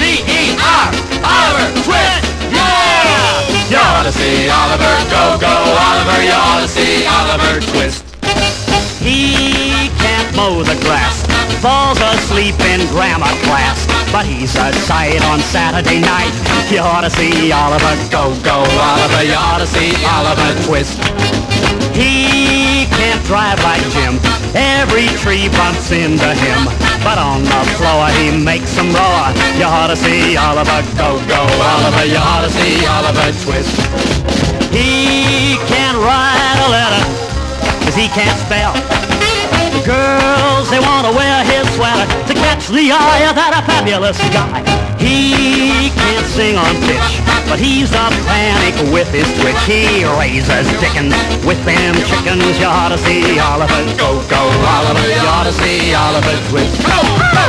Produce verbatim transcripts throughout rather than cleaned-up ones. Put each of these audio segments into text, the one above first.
T E R, Oliver Twist, yeah! You ought to see Oliver, go, go, Oliver, you ought to see Oliver Twist. He can't mow the grass, falls asleep in grammar class, but he's a sight on Saturday night. You ought to see Oliver, Go, go, Oliver, you ought to see Oliver Twist. he can't drive like Jim, every tree bumps into him, but on the floor he makes some roar. You ought to see Oliver, Go, go, Oliver, you ought to see Oliver Twist. he can't write a letter, cause he can't spell. The girls, they want to wear his sweater to catch the eye of that fabulous guy. He can't sing on pitch, but he's a panic with his twitch. He raises Dickens with them chickens. You ought to see Oliver. Go, go, Oliver, you ought to see Oliver Twist. Go, go,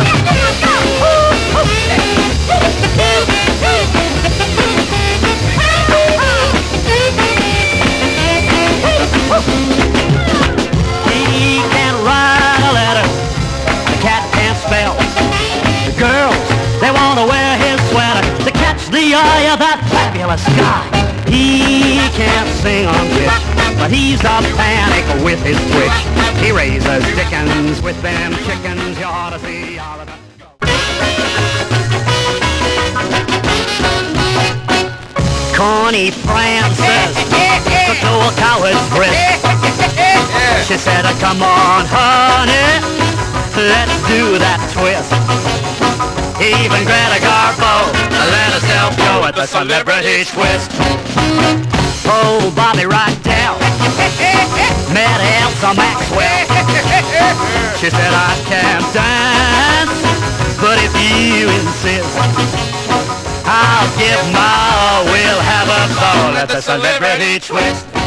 He can't write a letter, the cat can't spell. The girls, they want to wear his sweater to catch the eye of that fabulous guy. He can't sing on pitch, but he's a panic with his twitch. He raises Dickens with them chickens. You ought to see Oliver. Connie Francis took to a coward's grist. She said, come on, honey, let's do that twist. Even Greta Garbo let herself go at the celebrity twist. Oh, Bobby Rydell met Elsa Maxwell. She said, I can't dance, but if you insist, I'll give my all. We'll have a ball at the celebrity twist.